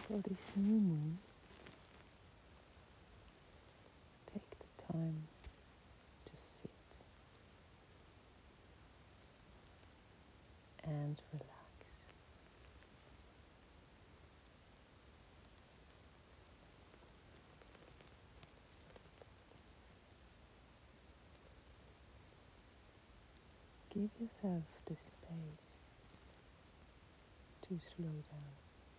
For this new moon, take the time to sit and relax. Give yourself the space to slow down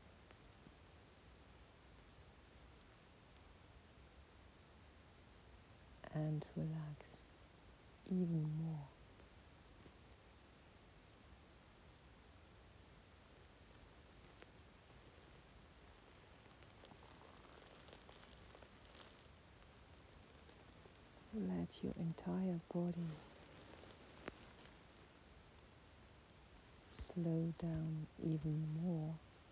and relax even more. Let your entire body slow down even more.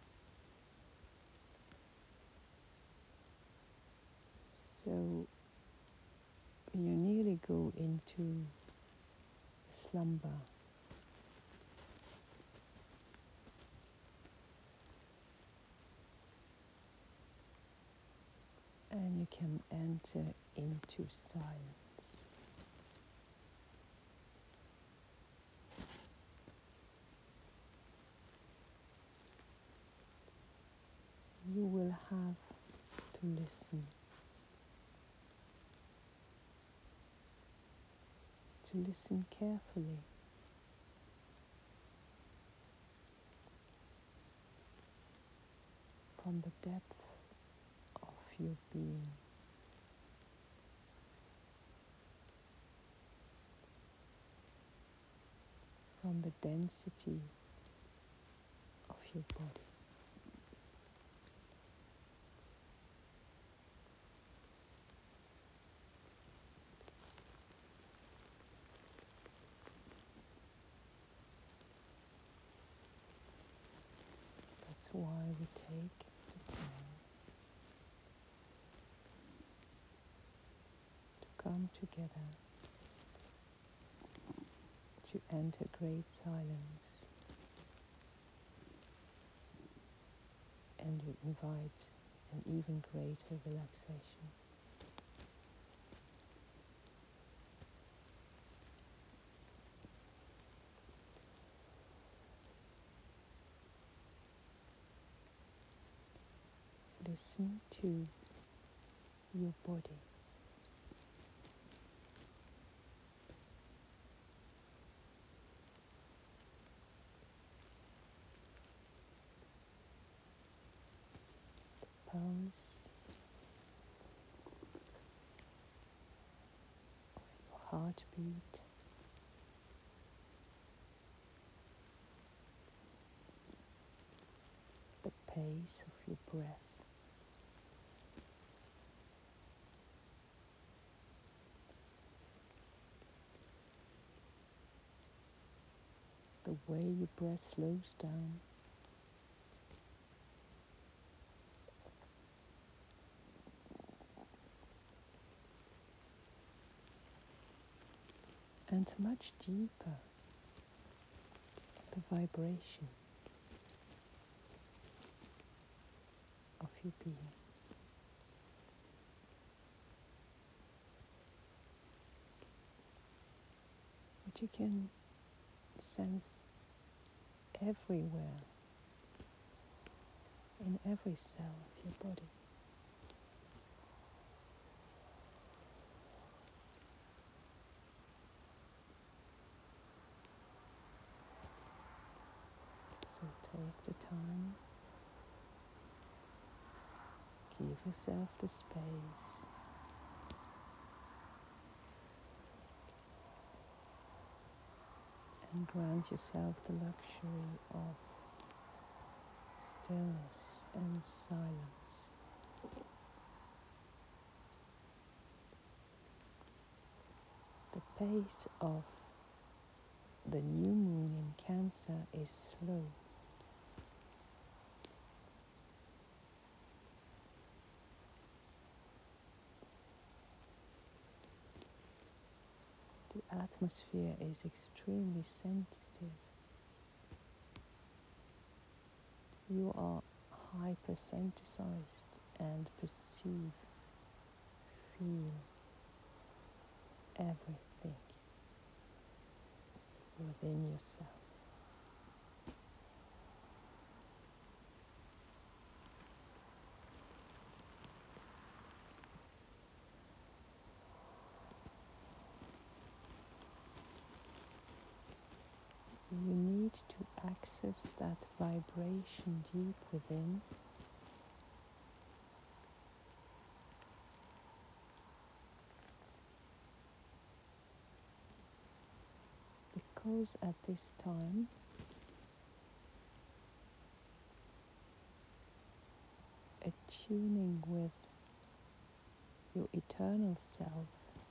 So you nearly go into slumber. And you can enter into silence. You will have to listen. To listen carefully. From the depth of your being. From the density of your body. That's why we take the time to come together to enter great silence, and you invite an even greater relaxation. Listen to your body. Pulse of your heartbeat. The pace of your breath. The way your breath slows down. And much deeper, the vibration of your being. Which you can sense everywhere, in every cell of your body. So take the time, give yourself the space, and grant yourself the luxury of stillness and silence. The pace of the new moon in Cancer is slow. The atmosphere is extremely sensitive. You are hypersensitized and perceive, feel everything within yourself. You need to access that vibration deep within, because at this time attuning with your eternal self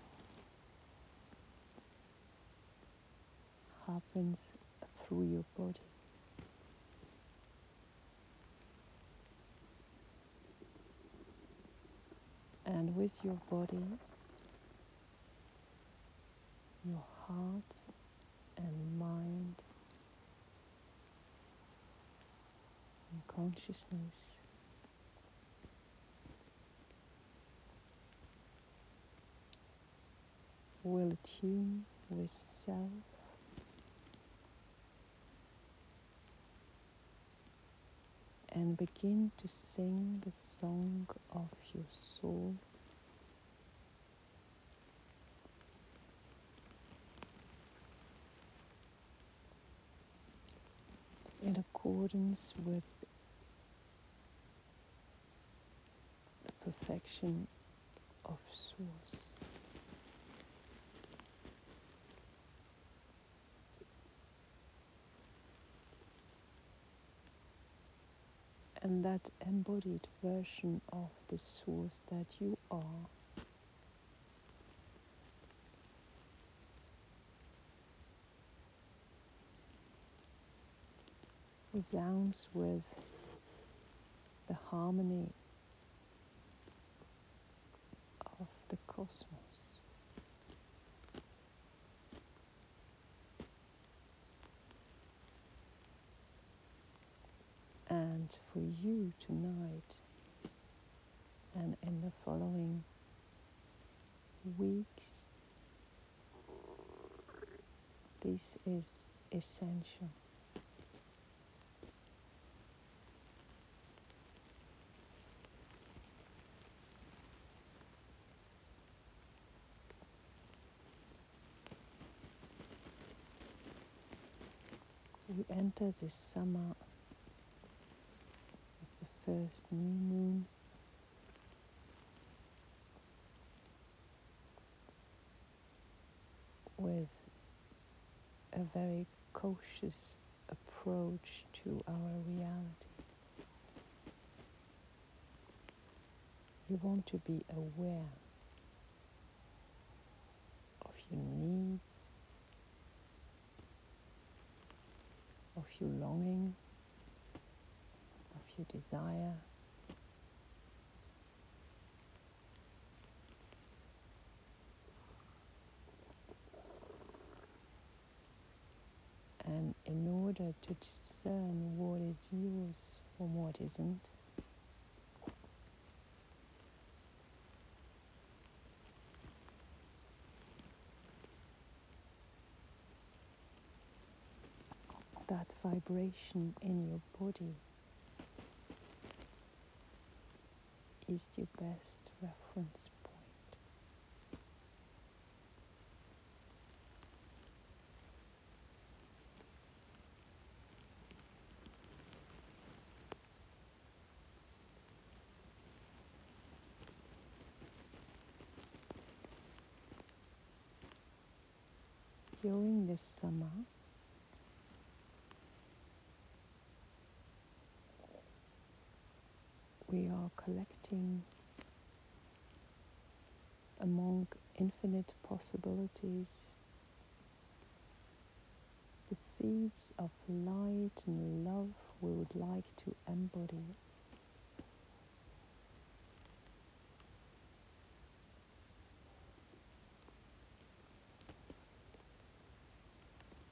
happens through your body. And with your body, your heart and mind and consciousness will attune with self and begin to sing the song of your soul, in accordance with the perfection of Source. And that embodied version of the Source that you are resounds with the harmony of the cosmos. And for you tonight and in the following weeks, this is essential. We enter this summer as the first new moon, with a very cautious approach to our reality. You want to be aware of your needs, of your longing, of your desire, and in order to discern what is yours from what isn't, that vibration in your body is your best reference point. During this summer, we are collecting among infinite possibilities the seeds of light and love we would like to embody.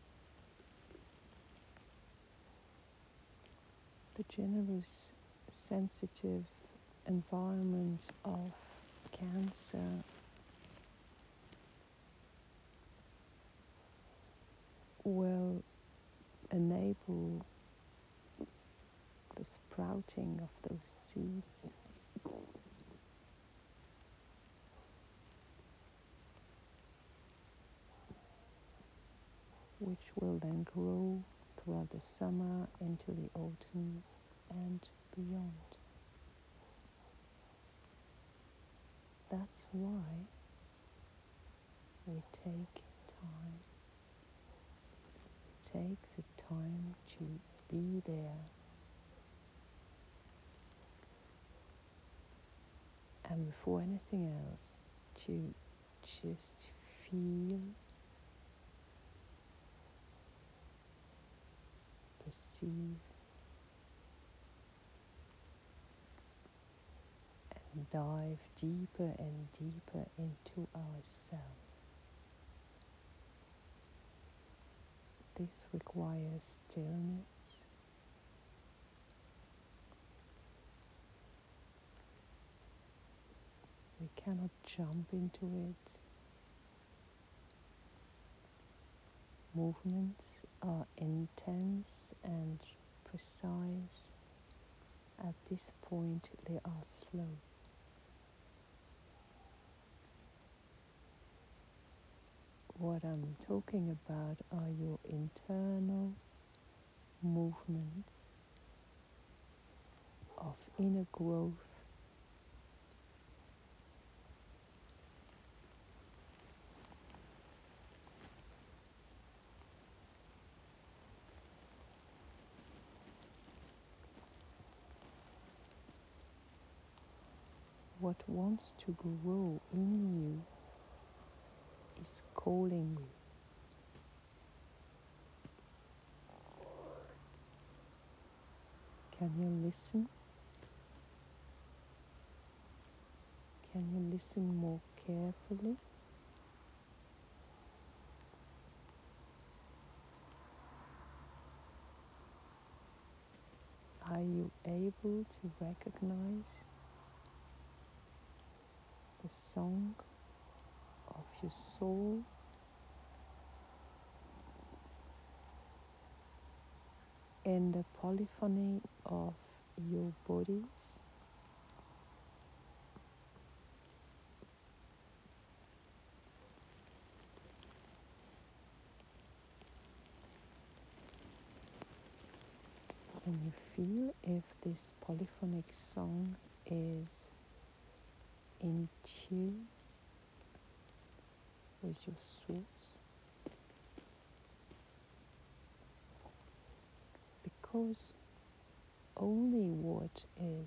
The generous sensitive environment of Cancer will enable the sprouting of those seeds, which will then grow throughout the summer into the autumn and beyond. That's why we take the time to be there, and before anything else, to just feel, perceive, and dive deeper and deeper into ourselves. This requires stillness, we cannot jump into it. Movements are intense and precise. At this point, they are slow. What I'm talking about are your internal movements of inner growth. What wants to grow in you is calling you. Can you listen? Can you listen more carefully? Are you able to recognize the song of your soul? In the polyphony of your bodies? Can you feel if this polyphonic song is in tune with your source? Because only what is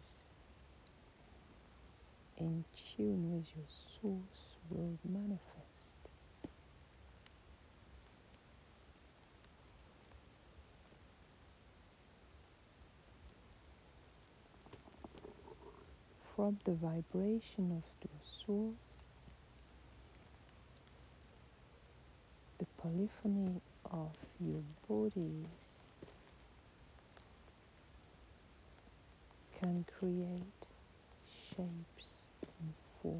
in tune with your source will manifest. From the vibration of your source, the polyphony of your bodies can create shapes and forms.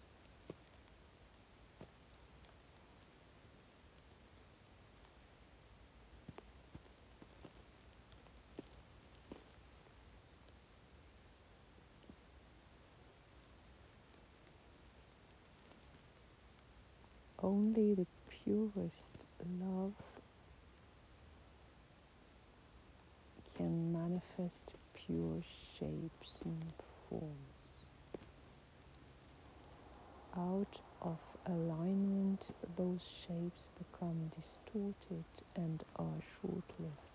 Only the purest love can manifest pure shapes and forms. Out of alignment, those shapes become distorted and are short-lived.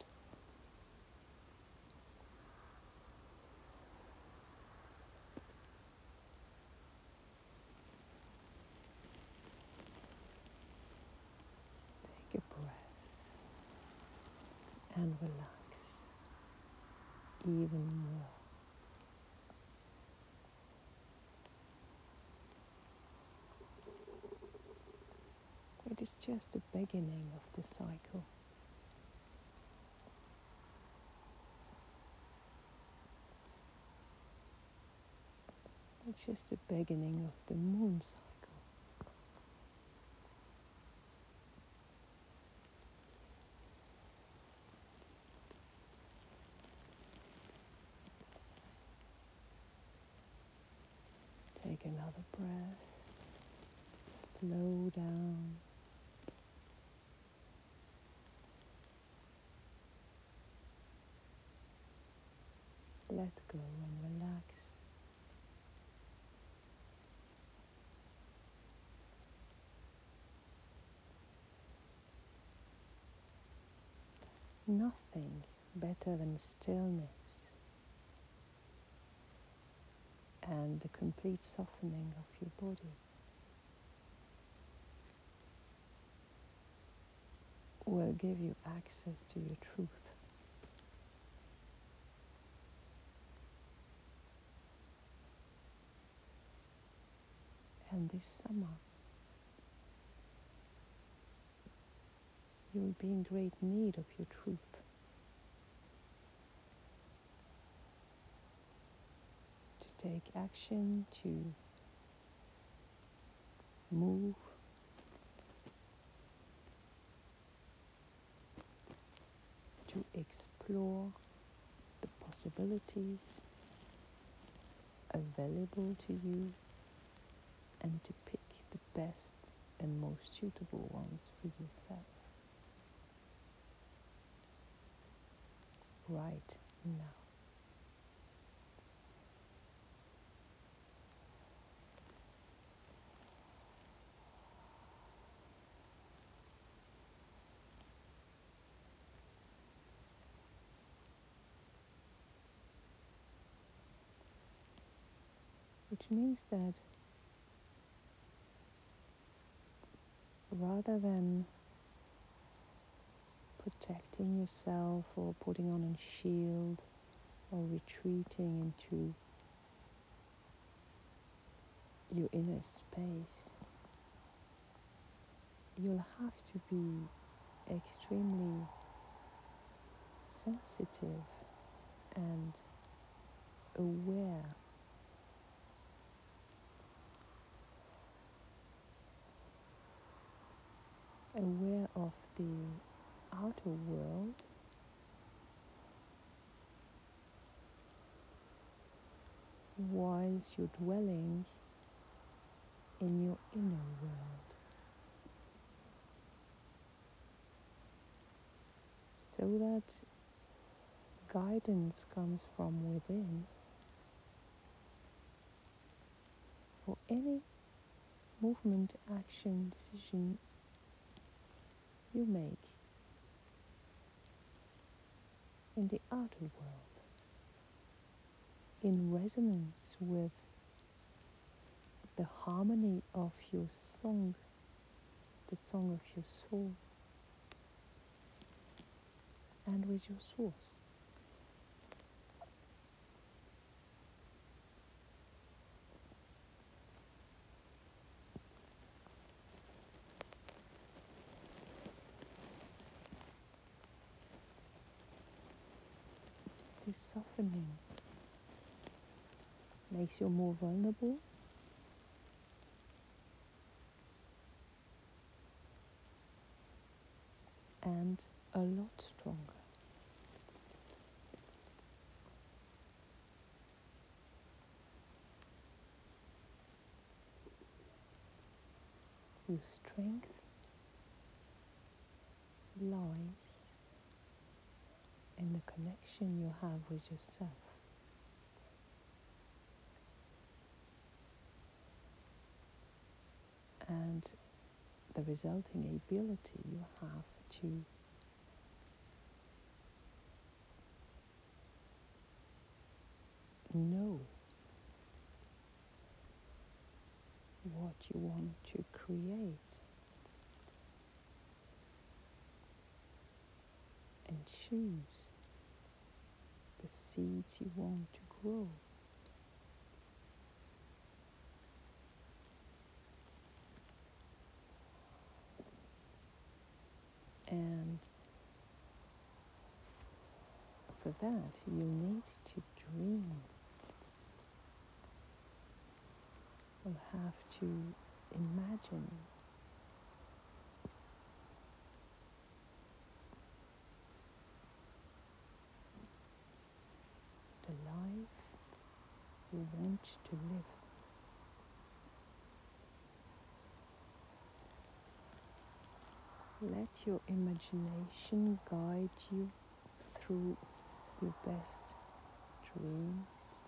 Take a breath and relax even more. It is just the beginning of the cycle. It's just the beginning of the moon cycle. Take another breath. Slow down. Let go and relax. Nothing better than stillness and the complete softening of your body will give you access to your truth. And this summer, you will be in great need of your truth. To take action, to move, to explore the possibilities available to you, and to pick the best and most suitable ones for yourself right now. Which means that rather than protecting yourself or putting on a shield or retreating into your inner space, you'll have to be extremely sensitive and aware of the outer world whilst you're dwelling in your inner world, so that guidance comes from within for any movement, action, decision you make in the outer world, in resonance with the harmony of your song, the song of your soul, and with your source. This softening makes you more vulnerable and a lot stronger. Your strength lies in the connection you have with yourself. And the resulting ability you have to know what you want to create and choose the seeds you want to grow. And for that, you need to dream. will have to imagine the life you want to live. Let your imagination guide you through your best dreams.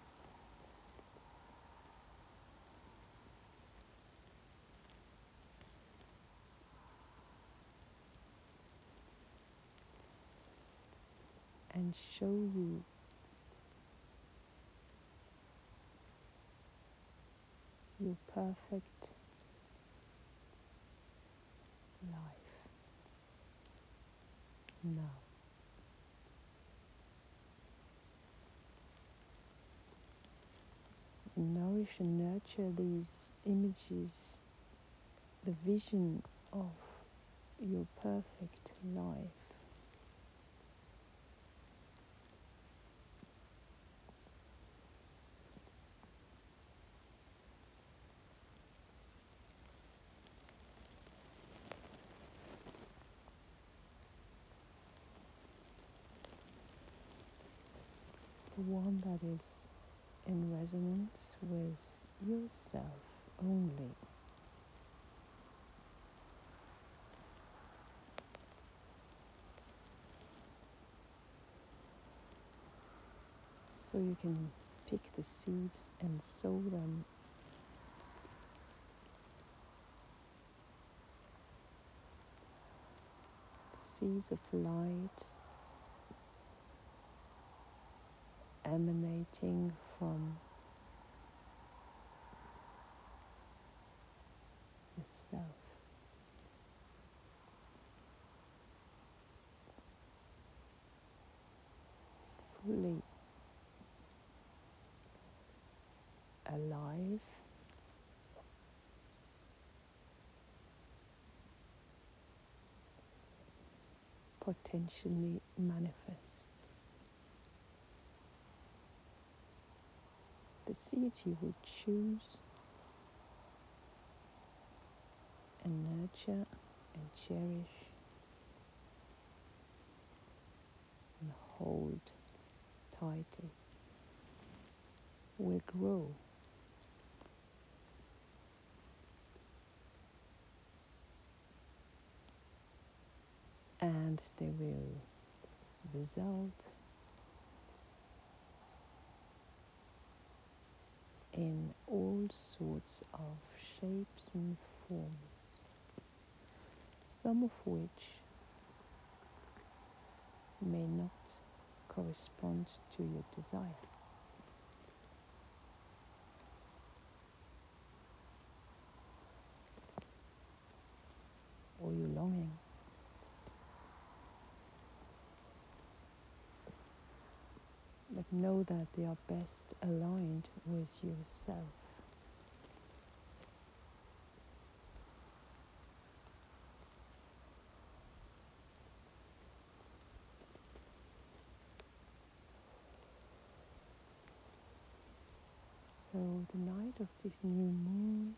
And show you your perfect life now. Nourish and nurture these images, the vision of your perfect life. One that is in resonance with yourself only. So you can pick the seeds and sow them. Seeds of light emanating from the self. Fully alive, potentially manifest. The seeds you would choose and nurture and cherish and hold tightly will grow. And they will result in all sorts of shapes and forms, some of which may not correspond to your desire or your longing. But know that they are best aligned with yourself. So the night of this new moon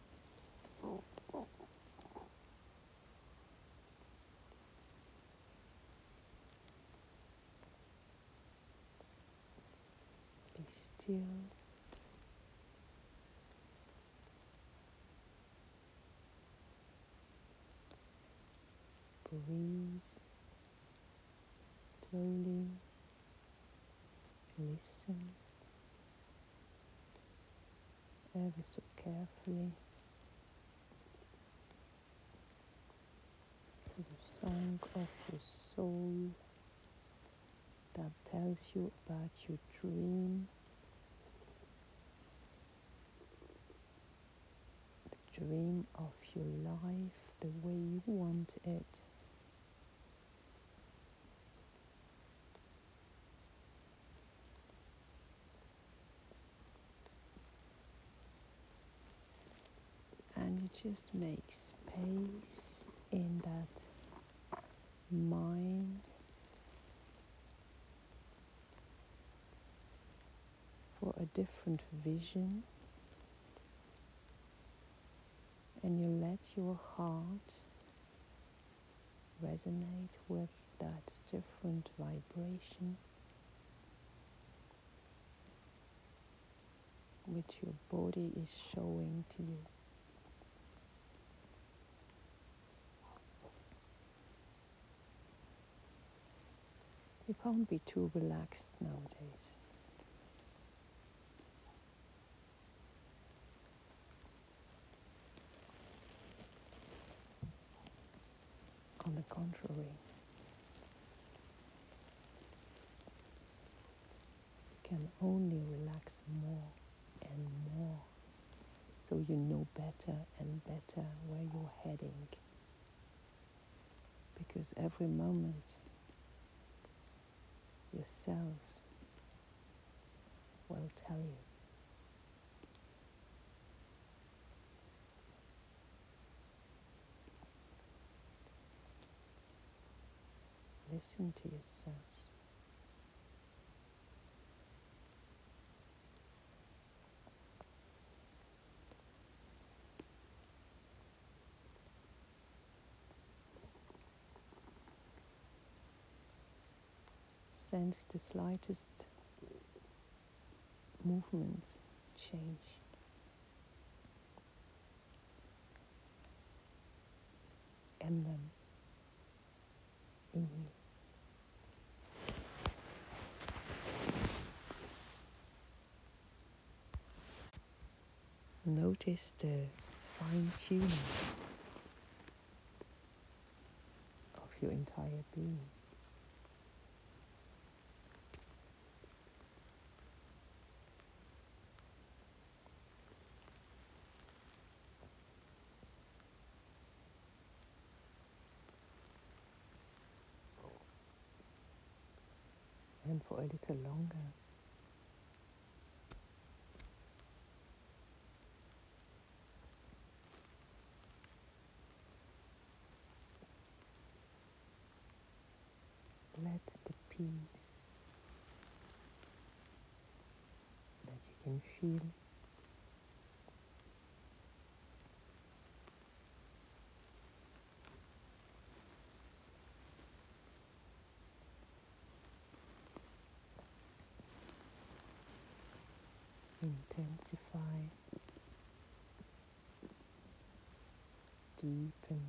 be still, breathe slowly, listen ever so carefully to the song of your soul that tells you about your dream, the dream of your life, the way you want it. And you just make space in that mind for a different vision, And you let your heart resonate with that different vibration which your body is showing to you. You can't be too relaxed nowadays. On the contrary, you can only relax more and more, so you know better and better where you're heading. Because every moment your cells will tell you. Listen to your cells. Sense the slightest movement, change in them, in you. Notice the fine-tuning of your entire being. And for a little longer, let the peace that you can feel intensify, deepen,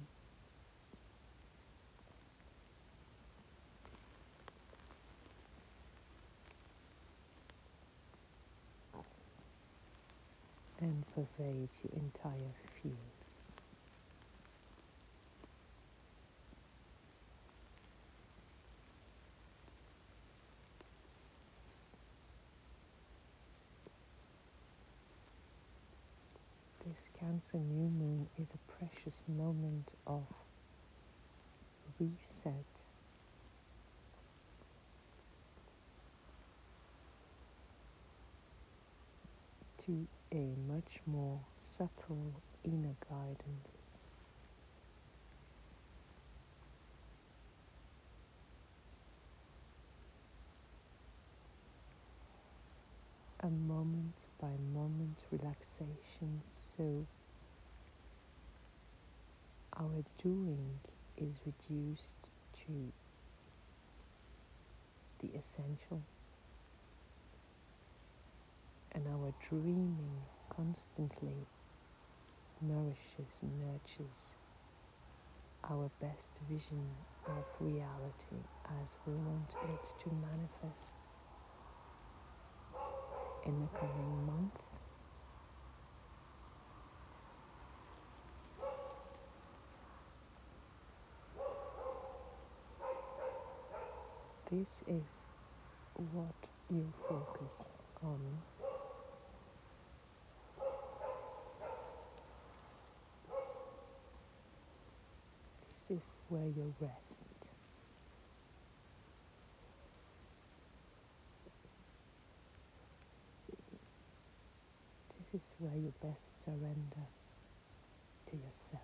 and pervade your entire field. This Cancer new moon is a precious moment of reset, to a much more subtle inner guidance. A moment by moment relaxation, so our doing is reduced to the essential, and our dreaming constantly nourishes and nurtures our best vision of reality as we want it to manifest in the coming month. This is what you focus on. This is where you rest. This is where you best surrender to yourself.